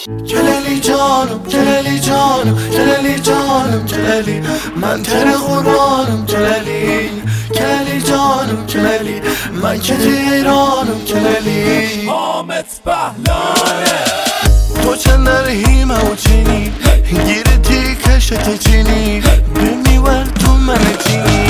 کلالی جانم کلالی جانم کلالی جانم کلالی من تر قربانم کلالی کلالی جانم کلالی من که ایرانم کلالی حامد پهلانه تو چند رحیمه و چینی گیرتی کشت چینی بمیور تو من چینی